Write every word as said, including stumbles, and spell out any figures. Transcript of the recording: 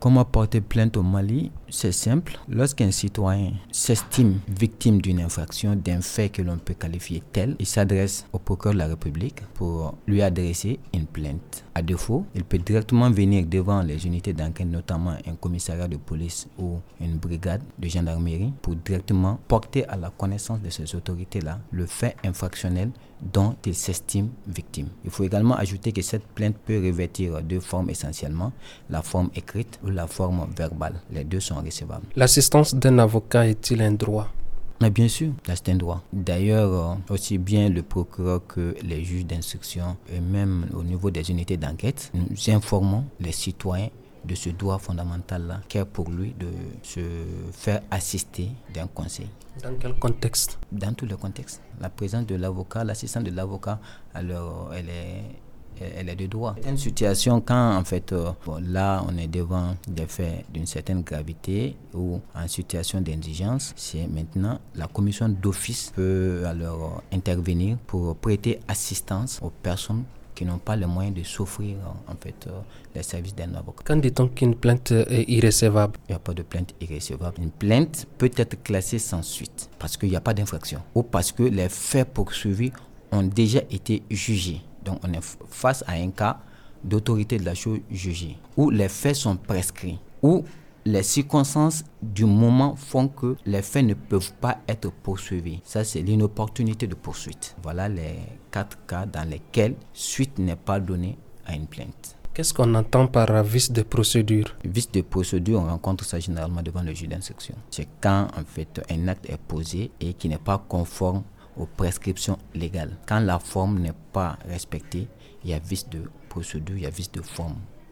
Comment porter plainte au Mali? C'est simple. Lorsqu'un citoyen s'estime victime d'une infraction, d'un fait que l'on peut qualifier tel, il s'adresse au procureur de la République pour lui adresser une plainte. À défaut, il peut directement venir devant les unités d'enquête, notamment un commissariat de police ou une brigade de gendarmerie, pour directement porter à la connaissance de ces autorités-là le fait infractionnel dont il s'estime victime. Il faut également ajouter que cette plainte peut revêtir deux formes essentiellement, la forme écrite ou la forme verbale. Les deux sont recevables. L'assistance d'un avocat est-il un droit? Mais bien sûr, c'est un droit. D'ailleurs, aussi bien le procureur que les juges d'instruction et même au niveau des unités d'enquête, nous informons les citoyens de ce droit fondamental-là, qui est pour lui de se faire assister d'un conseil. Dans quel contexte? Dans tous les contextes. La présence de l'avocat, l'assistance de l'avocat, alors elle est, elle est de droit. C'est une situation quand, en fait, euh, bon, là, on est devant des faits d'une certaine gravité ou en situation d'indigence, c'est maintenant la commission d'office peut alors intervenir pour prêter assistance aux personnes qui n'ont pas les moyens de s'offrir en fait euh, les services d'un avocat. Quand dit-on qu'une plainte est irrécevable? Il n'y a pas de plainte irrécevable. Une plainte peut être classée sans suite parce qu'il n'y a pas d'infraction ou parce que les faits poursuivis ont déjà été jugés. Donc on est face à un cas d'autorité de la chose jugée où les faits sont prescrits, où les circonstances du moment font que les faits ne peuvent pas être poursuivis. Ça, c'est l'inopportunité de poursuite. Voilà les quatre cas dans lesquels suite n'est pas donnée à une plainte. Qu'est-ce qu'on entend par vice de procédure? Vice de procédure, on rencontre ça généralement devant le juge d'instruction. C'est quand en fait un acte est posé et qui n'est pas conforme aux prescriptions légales. Quand la forme n'est pas respectée, il y a vice de procédure, il y a vice de forme.